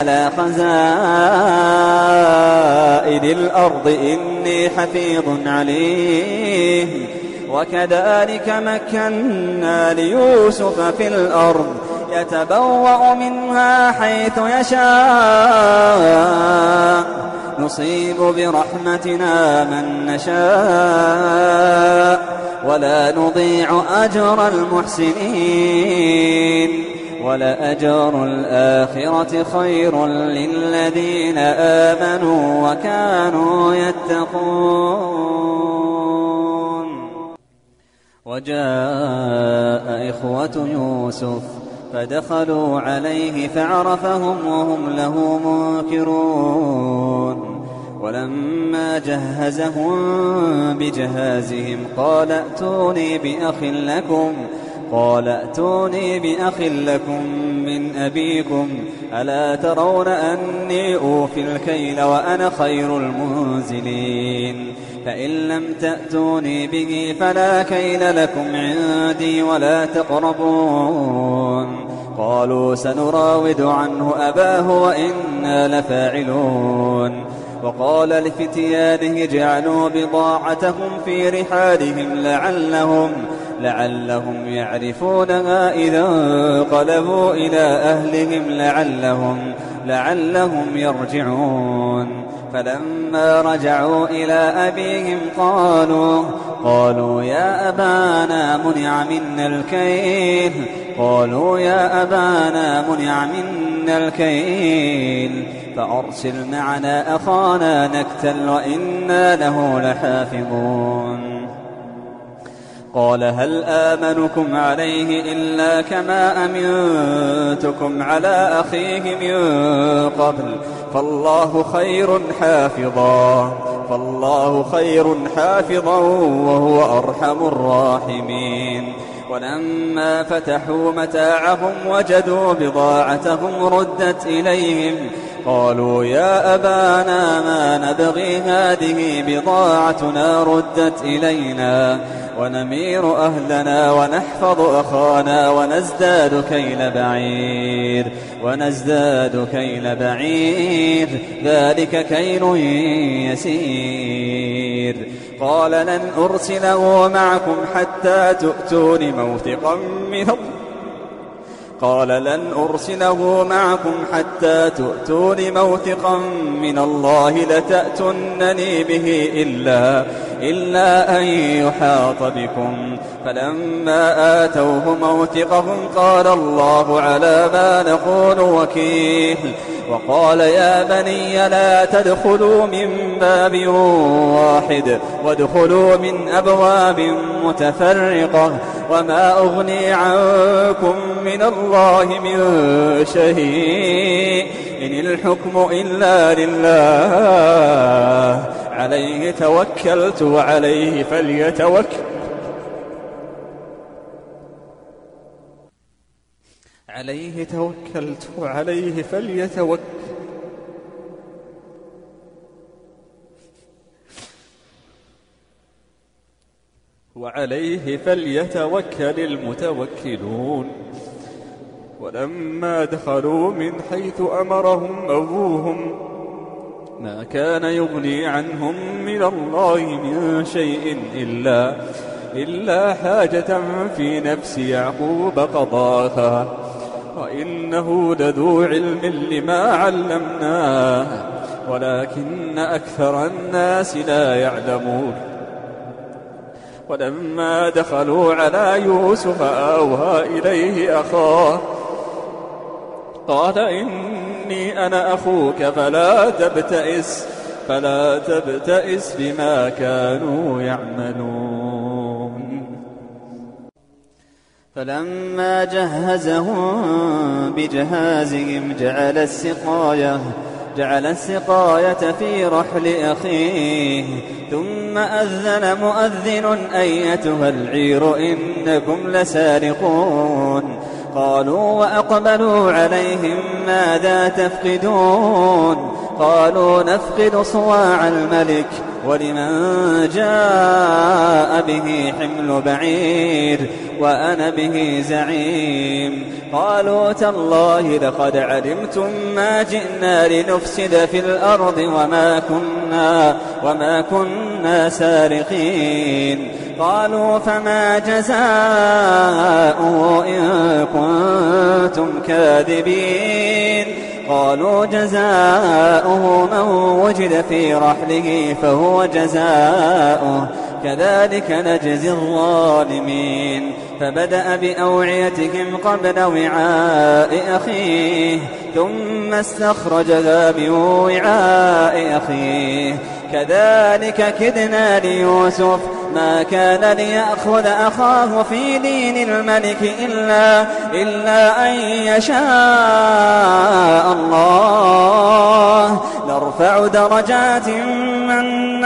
على خزائن الأرض إني حفيظ عليم وكذلك مكنا ليوسف في الأرض يتبوأ منها حيث يشاء نصيب برحمتنا من نشاء ولا نضيع أجر المحسنين ولأجر الآخرة خير للذين آمنوا وكانوا يتقون. وجاء إخوة يوسف فدخلوا عليه فعرفهم وهم له منكرون ولما جهزهم بجهازهم قال ائتوني بأخ لكم من أبيكم ألا ترون أني أوفي الكيل وأنا خير المنزلين فإن لم تأتوني به فلا كيل لكم عندي ولا تقربون. قالوا سنراود عنه أباه وإنا لفاعلون. وقال لفتيانه اجعلوا بضاعتهم في رحالهم لعلهم يعرفونها إذا انقلبوا إلى أهلهم لعلهم يرجعون. فلما رجعوا إلى أبيهم قالوا يا أبانا منع منا الكيل فأرسل معنا أخانا نكتل وإنا له لحافظون. قال هل آمنكم عليه إلا كما أمنتكم على أخيه من قبل فالله خير حافظا وهو أرحم الراحمين. ولما فتحوا متاعهم وجدوا بضاعتهم ردت إليهم قالوا يا أبانا ما نبغي هذه بضاعتنا ردت إلينا ونمير أهلنا ونحفظ أخانا ونزداد كيل بعير ذلك كيل يسير. قال لن أرسله معكم حتى تؤتون موثقا من الله لتأتونني به إلا أن يحاط بكم. فلما آتوه موثقهم قال الله على ما نقول وكيل. وقال يا بني لا تدخلوا من باب واحد وادخلوا من أبواب متفرقة وما أغني عنكم من الله من شيء إن الحكم إلا لله عليه توكلت وعليه فليتوكل المتوكلون. ولما دخلوا من حيث أمرهم أبوهم ما كان يغني عنهم من الله من شيء إلا حاجة في نفس يعقوب قضاها وإنه لذو علم لما علمناه ولكن أكثر الناس لا يعلمون. ولما دخلوا على يوسف آوى إليه أخاه قال إني أنا أخوك فلا تبتئس بما كانوا يعملون. فلما جهزهم بجهازهم جعل السقاية في رحل أخيه ثم أذن مؤذن أيتها العير إنكم لسارقون. قالوا وأقبلوا عليهم ماذا تفقدون؟ قالوا نفقد صواع الملك ولمن جاء به حمل بعير وأنا به زعيم. قالوا تالله لقد علمتم ما جئنا لنفسد في الأرض وما كنا سارقين. قالوا فما جزاؤه إن كنتم كاذبين؟ قالوا جزاؤه من وجد في رحله فهو جزاؤه كذلك نجزي الظالمين. فبدأ بأوعيتهم قبل وعاء أخيه ثم استخرجها من وعاء أخيه كذلك كدنا ليوسف ما كان ليأخذ أخاه في دين الملك إلا أن يشاء الله نرفع درجات من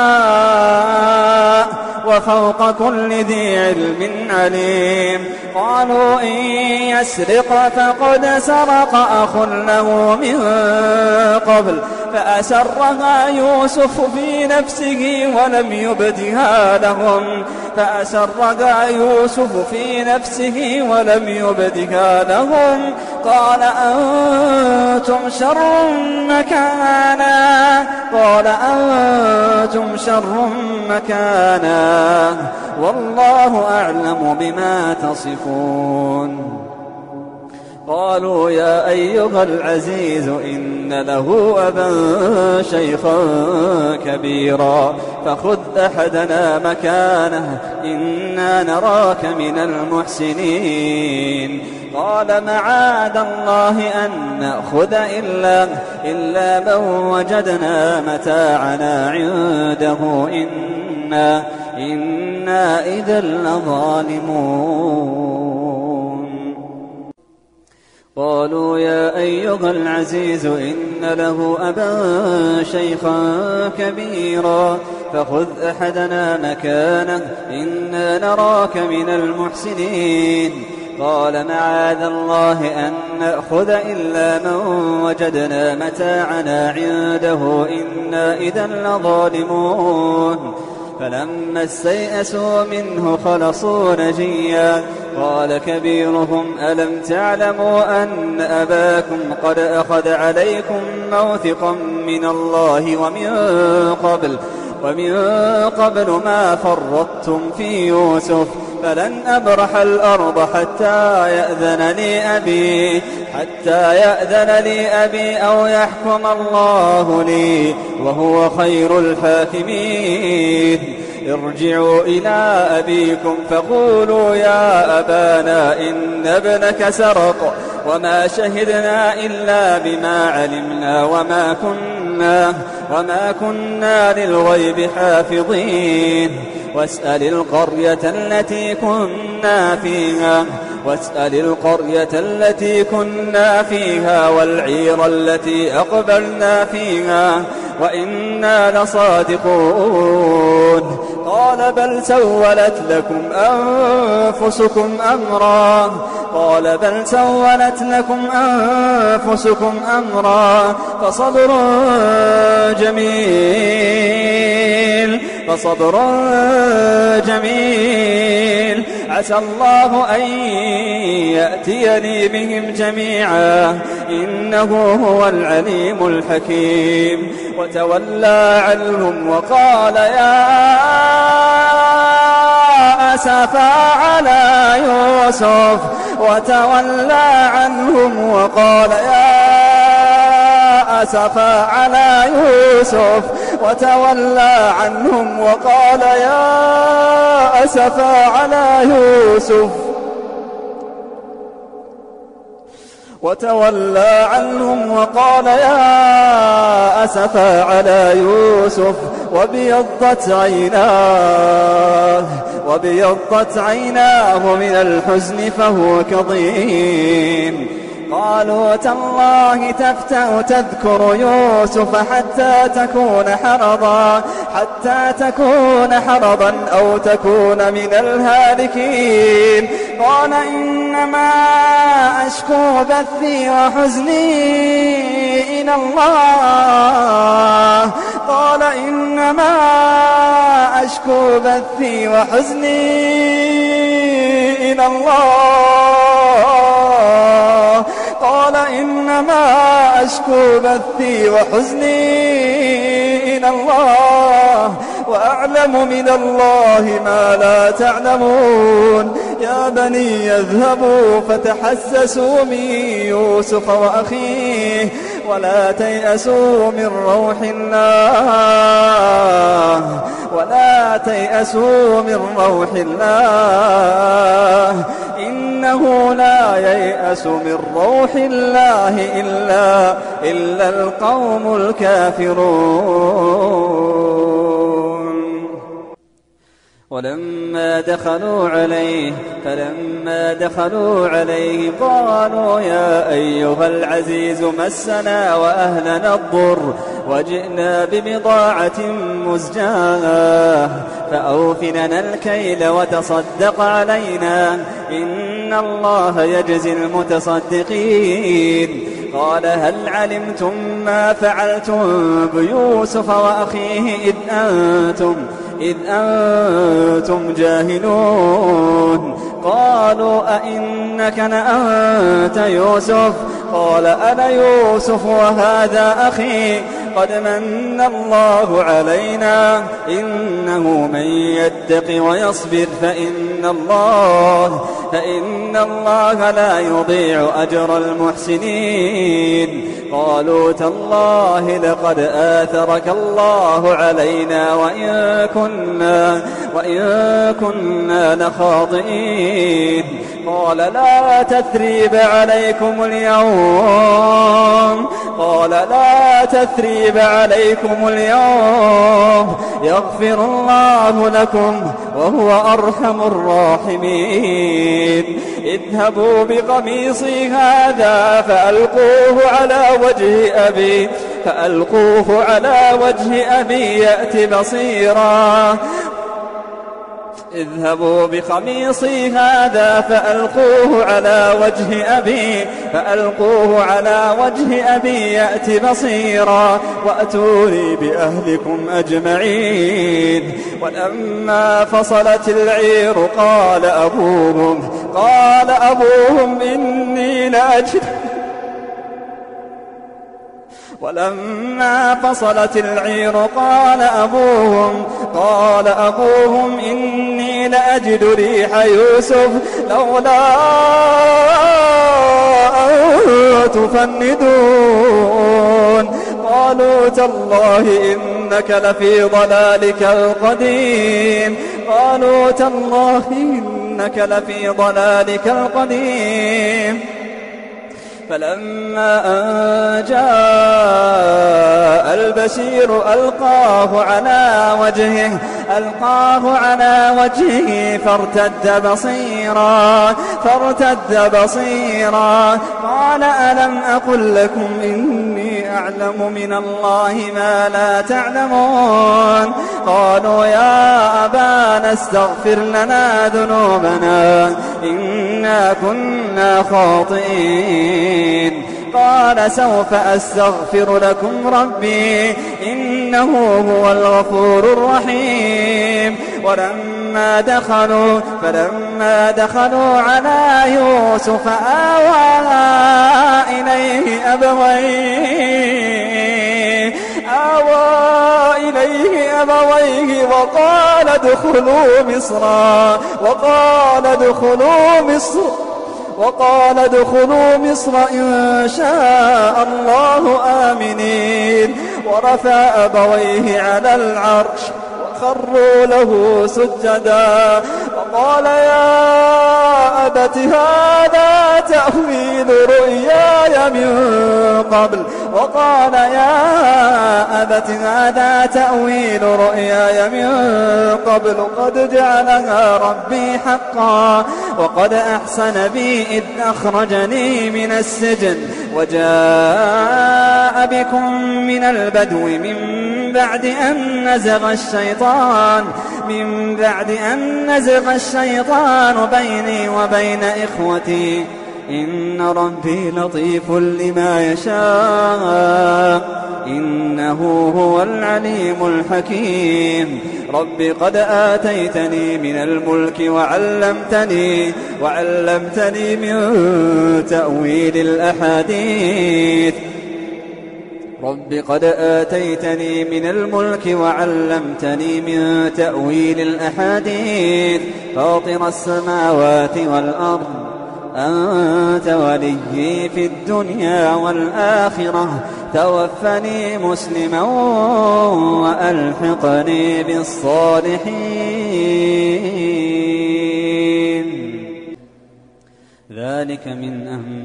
نشاء وفوق كل ذي علم عليم. قالوا إن يسرق فقد سرق أخ له من قبل فأسرها يوسف في نفسه ولم يبدها لهم قال أنتم شر مكانا والله أعلم بما تصفون. قالوا يا أيها العزيز إن له أبا شيخا كبيرا فخذ أحدنا مكانه إنا نراك من المحسنين. قال معاذ الله أن نأخذ إلا من وجدنا متاعنا عنده إنا إذا لظالمون. قالوا يا أيها العزيز إن له أبا شيخا كبيرا فخذ أحدنا مكانه إنا نراك من المحسنين. قال معاذ الله أن نأخذ إلا من وجدنا متاعنا عنده إنا إذا لظالمون. فلما استيئسوا منه خلصوا نجيا قال كبيرهم ألم تعلموا أن أباكم قد أخذ عليكم موثقا من الله ومن قبل ما فرطتم في يوسف فلن أبرح الأرض حتى يأذن لي أبي أو يحكم الله لي وهو خير الحاكمين. ارجعوا إلى أبيكم فقولوا يا أبانا إن ابنك سرق وما شهدنا إلا بما علمنا وما كنا للغيب حافظين. واسأل القرية التي كنا فيها والعير التي أقبلنا فيها وإنا لصادقون. قال بل سولت لكم أنفسكم أمرا فصبر جميل عسى الله أن يأتيني بهم جميعا إنه هو العليم الحكيم. وتولى عنهم وقال يا أسفا على يوسف وتولى عنهم وقال يا أسفا على يوسف وابيضت عيناه من الحزن فهو كظيم. قالوا تالله تفتأ تذكر يوسف حتى تكون حرضا أو تكون من الهالكين. قال إنما أشكو بثي وحزني إلى الله وأعلم من الله ما لا تعلمون. يا بني اذهبوا فتحسسوا من يوسف وأخيه ولا تيأسوا من روح الله إنه لا ييأس من روح الله إلا القوم الكافرون. فلما دخلوا عليه قالوا يا أيها العزيز مسنا وأهلنا الضر وجئنا ببضاعة مزجاة فأوف لنا الكيل وتصدق علينا إن الله يجزي المتصدقين. قال هل علمتم ما فعلتم بيوسف وأخيه إذ أنتم جاهلون؟ قالوا أئنك لأنت يوسف؟ قال أنا يوسف وهذا أخي قد من الله علينا إنه من يتق ويصبر فإن الله لا يضيع أجر المحسنين. قالوا تالله لقد آثرك الله علينا وإن كنا لخاطئين. قال لا تثريب عليكم اليوم يغفر الله لكم وهو أرحم الراحمين. اذهبوا بقميصي هذا فألقوه على وجه أبي يأت بصيرا. اذهبوا بقميصي هذا فألقوه على وجه أبي يأت بصيرا وأتوني بأهلكم أجمعين. ولما فصلت العير قال أبوهم إني لأجد ولما فصلت العير قال أبوهم إني لأجد ريح يوسف لولا أن تفندون. قالوا تالله إنك لفي ضلالك القديم. فلما أن جاء البشير ألقاه على وجهه فارتد بصيرا قال ألم أقل لكم إني أعلم من الله ما لا تعلمون. قالوا يا أبانا استغفر لنا ذنوبنا إنا كنا خاطئين. قال سوف أستغفر لكم ربي إنه هو الغفور الرحيم. فلما دخلوا على يوسف آوى إليه أبويه وقال ادخلوا مصر إن شاء الله آمنين. ورفع أبويه على العرش وخروا له سجدا فقال يا أبت هذا تأويل رؤياي من قبل قد جعلها ربي حقا وقد أحسن بي إذ أخرجني من السجن وجاء بكم من البدو من بعد أن نزغ الشيطان بيني وبين إخوتي إن ربي لطيف لما يشاء إنه هو العليم الحكيم رب قد آتيتني من الملك وعلمتني من تأويل الأحاديث فاطر السماوات والأرض أنت وليي في الدنيا والآخرة توفني مسلما وألحقني بالصالحين ذلك من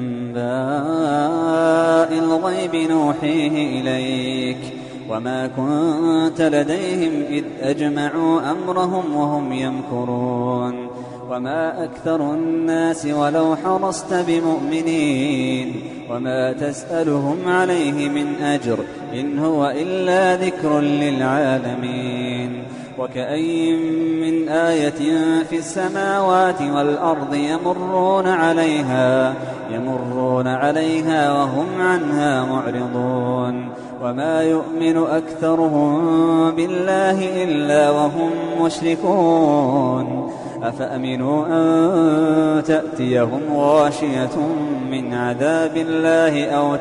أنباء الغيب نوحيه إليك وما كنت لديهم إذ أجمعوا أمرهم وهم يمكرون وما أكثر الناس ولو حرصت بمؤمنين وما تسألهم عليه من أجر إن هو إلا ذكر للعالمين وكأي من آية في السماوات والأرض يمرون عليها وهم عنها معرضون وما يؤمن أكثرهم بالله إلا وهم مشركون أفأمنوا أن تأتيهم غاشية من عذاب الله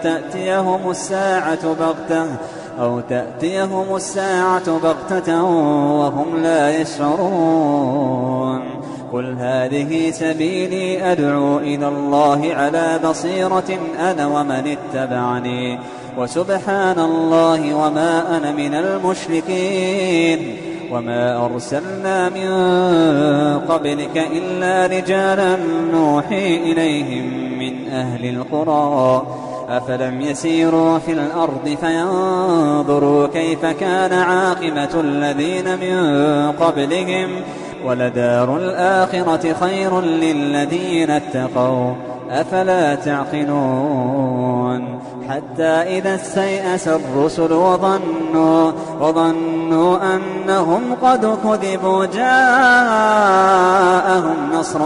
أو تأتيهم الساعة بغتة وهم لا يشعرون قل هذه سبيلي أدعو إلى الله على بصيرة أنا ومن اتبعني وسبحان الله وما أنا من المشركين وما أرسلنا من قبلك إلا رجالا نوحي إليهم من أهل القرى أفلم يسيروا في الأرض فينظروا كيف كان عاقبة الذين من قبلهم ولدار الآخرة خير للذين اتقوا أفلا تعقلون حتى إذا استيأس الرسل وظنوا أنهم قد كذبوا جاءهم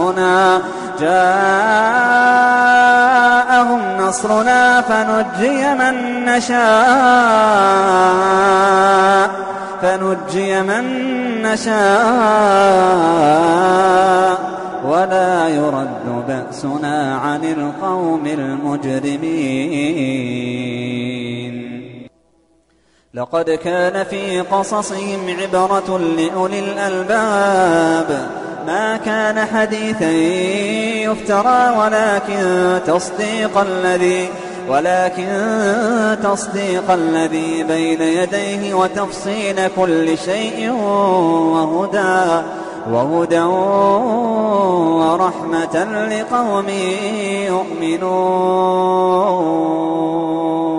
نصرنا فنجي من نشاء ولا يرد بأسنا عن القوم المجرمين لقد كان في قصصهم عبرة لأولي الألباب ما كان حديثا يفترى ولكن تصديق الذي بين يديه وتفصيل كل شيء وهدى ورحمة لقوم يؤمنون